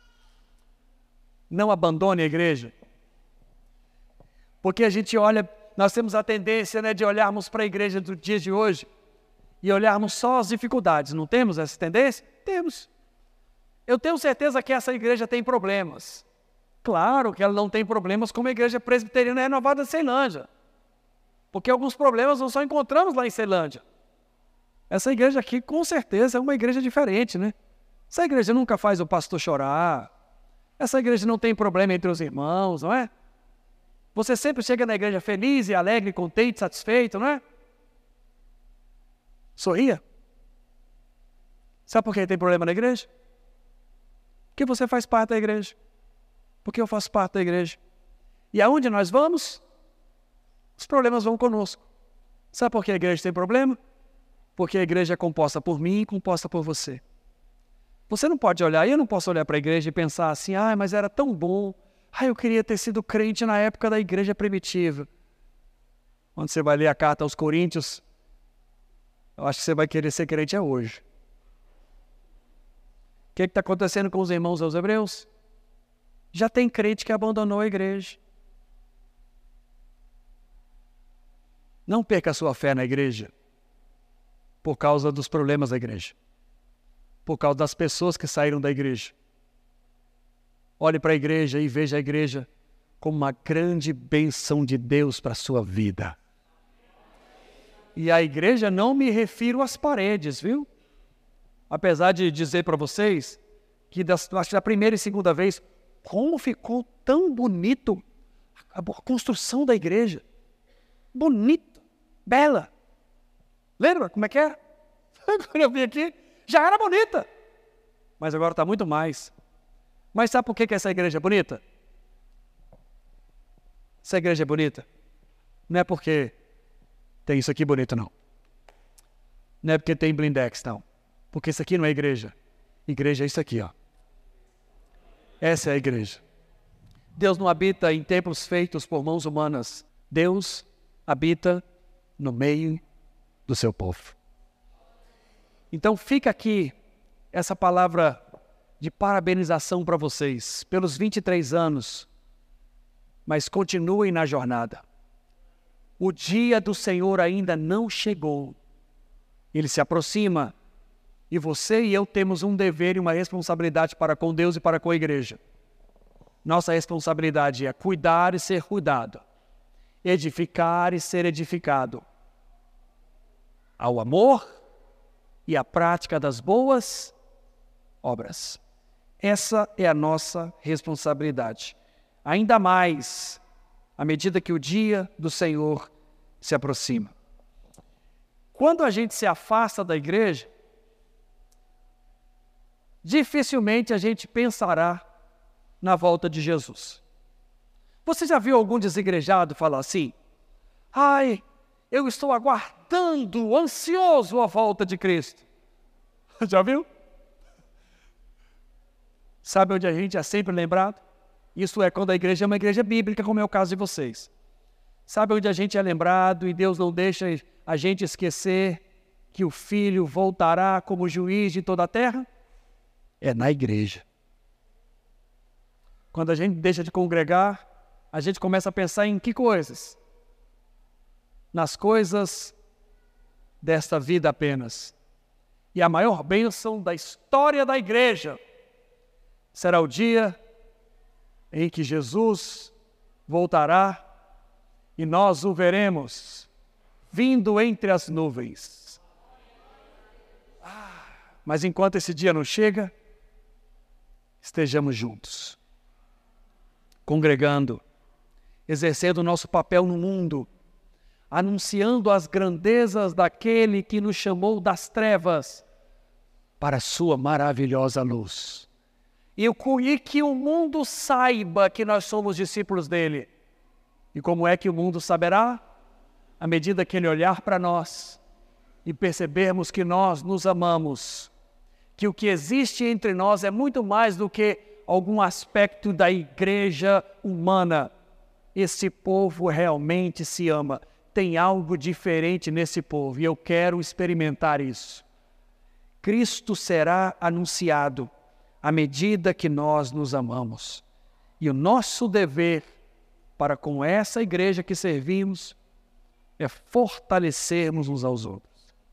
Não abandone a igreja. Porque a gente olha, nós temos a tendência, né, de olharmos para a igreja do dia de hoje e olharmos só as dificuldades. Não temos essa tendência? Temos. Eu tenho certeza que essa igreja tem problemas. Claro que ela não tem problemas como a igreja presbiteriana renovada de Ceilândia. Porque alguns problemas nós só encontramos lá em Ceilândia. Essa igreja aqui, com certeza, é uma igreja diferente, né? Essa igreja nunca faz o pastor chorar. Essa igreja não tem problema entre os irmãos, não é? Você sempre chega na igreja feliz e alegre, contente, satisfeito, não é? Sorria. Sabe por que tem problema na igreja? Porque você faz parte da igreja. Porque eu faço parte da igreja. E aonde nós vamos, os problemas vão conosco. Sabe por que a igreja tem problema? Porque a igreja é composta por mim e composta por você. Você não pode olhar, eu não posso olhar para a igreja e pensar assim, ah, mas era tão bom, ah, eu queria ter sido crente na época da igreja primitiva. Quando você vai ler a carta aos Coríntios, eu acho que você vai querer ser crente é hoje. O que está acontecendo com os irmãos aos Hebreus? Já tem crente que abandonou a igreja. Não perca a sua fé na igreja por causa dos problemas da igreja. Por causa das pessoas que saíram da igreja. Olhe para a igreja e veja a igreja como uma grande bênção de Deus para a sua vida. E a igreja não me refiro às paredes, viu? Apesar de dizer para vocês que das, acho que da primeira e segunda vez, como ficou tão bonito a construção da igreja. Bonito, bela. Lembra como é que era? Quando eu vim aqui, já era bonita. Mas agora está muito mais. Mas sabe por que que essa igreja é bonita? Essa igreja é bonita. Não é porque tem isso aqui bonito, não. Não é porque tem blindex, não. Porque isso aqui não é igreja. Igreja é isso aqui, ó. Essa é a igreja. Deus não habita em templos feitos por mãos humanas. Deus habita no meio do seu povo. Então fica aqui essa palavra de parabenização para vocês pelos vinte e três anos, mas continuem na jornada. O dia do Senhor ainda não chegou. Ele se aproxima e você e eu temos um dever e uma responsabilidade para com Deus e para com a igreja. Nossa responsabilidade é cuidar e ser cuidado, edificar e ser edificado, ao amor e à prática das boas obras. Essa é a nossa responsabilidade. Ainda mais à medida que o dia do Senhor se aproxima. Quando a gente se afasta da igreja, dificilmente a gente pensará na volta de Jesus. Você já viu algum desigrejado falar assim? Ai, eu estou aguardando, ansioso a volta de Cristo. Já viu? Sabe onde a gente é sempre lembrado? Isso é quando a igreja é uma igreja bíblica, como é o caso de vocês. Sabe onde a gente é lembrado e Deus não deixa a gente esquecer que o Filho voltará como juiz de toda a terra? É na igreja. Quando a gente deixa de congregar, a gente começa a pensar em que coisas? Nas coisas desta vida apenas. E a maior bênção da história da igreja será o dia em que Jesus voltará e nós o veremos vindo entre as nuvens. Ah, mas enquanto esse dia não chega, estejamos juntos, congregando, exercendo o nosso papel no mundo, anunciando as grandezas daquele que nos chamou das trevas para a sua maravilhosa luz. E que o mundo saiba que nós somos discípulos dele. E como é que o mundo saberá? À medida que ele olhar para nós e percebermos que nós nos amamos, que o que existe entre nós é muito mais do que algum aspecto da igreja humana. Esse povo realmente se ama. Tem algo diferente nesse povo e eu quero experimentar isso. Cristo será anunciado à medida que nós nos amamos. E o nosso dever para com essa igreja que servimos é fortalecermos uns aos outros.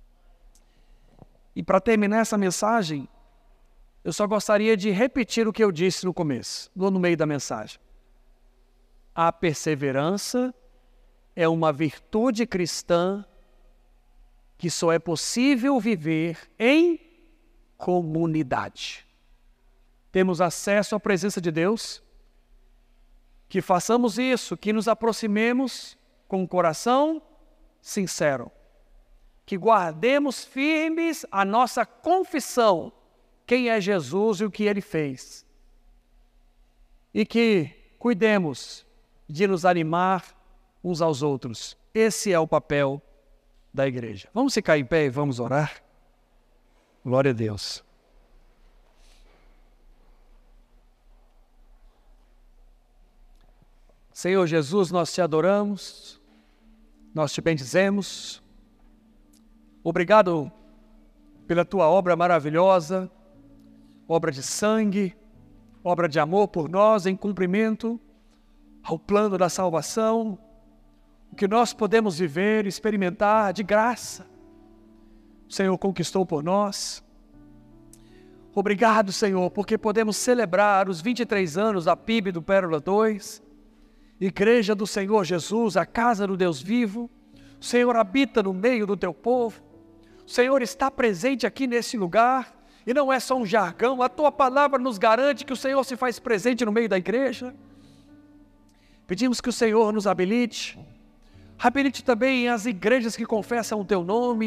E para terminar essa mensagem, eu só gostaria de repetir o que eu disse no começo, no meio da mensagem. A perseverança é uma virtude cristã que só é possível viver em comunidade. Temos acesso à presença de Deus, que façamos isso, que nos aproximemos com um coração sincero, que guardemos firmes a nossa confissão, quem é Jesus e o que Ele fez, e que cuidemos de nos animar uns aos outros. Esse é o papel da igreja. Vamos ficar em pé e vamos orar? Glória a Deus. Senhor Jesus, nós te adoramos, nós te bendizemos. Obrigado pela tua obra maravilhosa, obra de sangue, obra de amor por nós em cumprimento ao plano da salvação, o que nós podemos viver, experimentar de graça. O Senhor conquistou por nós. Obrigado, Senhor, porque podemos celebrar os vinte e três anos da P I B do Pérola dois, Igreja do Senhor Jesus, a casa do Deus vivo. O Senhor habita no meio do teu povo. O Senhor está presente aqui nesse lugar. E não é só um jargão, a tua palavra nos garante que o Senhor se faz presente no meio da igreja. Pedimos que o Senhor nos habilite. Habilite também as igrejas que confessam o teu nome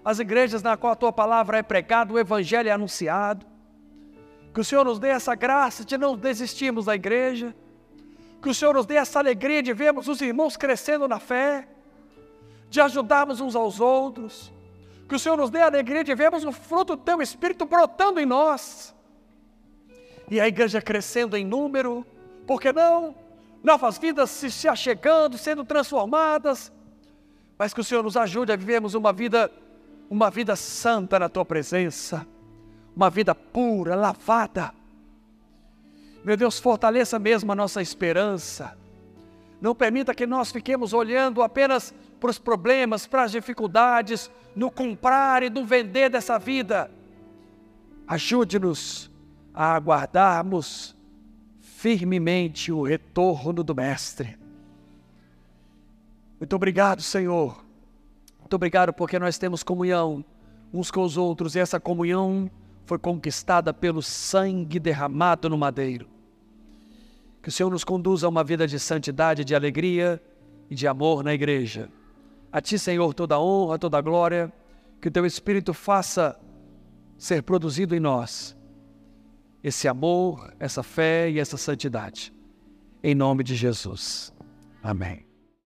as igrejas na qual a tua palavra é pregada, o evangelho é anunciado. Que o Senhor nos dê essa graça de não desistirmos da igreja. Que o Senhor nos dê essa alegria de vermos os irmãos crescendo na fé, de ajudarmos uns aos outros. Que o Senhor nos dê a alegria de vermos o fruto do teu Espírito brotando em nós. E a igreja crescendo em número, por que não? Novas vidas se, se achegando, sendo transformadas. Mas que o Senhor nos ajude a vivermos uma vida, uma vida santa na tua presença. Uma vida pura, lavada. Meu Deus, fortaleça mesmo a nossa esperança. Não permita que nós fiquemos olhando apenas para os problemas, para as dificuldades, no comprar e no vender dessa vida. Ajude-nos a aguardarmos firmemente o retorno do Mestre. Muito obrigado, Senhor. Muito obrigado porque nós temos comunhão uns com os outros e essa comunhão foi conquistada pelo sangue derramado no madeiro. Que o Senhor nos conduza a uma vida de santidade, de alegria e de amor na igreja. A Ti, Senhor, toda a honra, toda a glória, que o Teu Espírito faça ser produzido em nós esse amor, essa fé e essa santidade. Em nome de Jesus. Amém.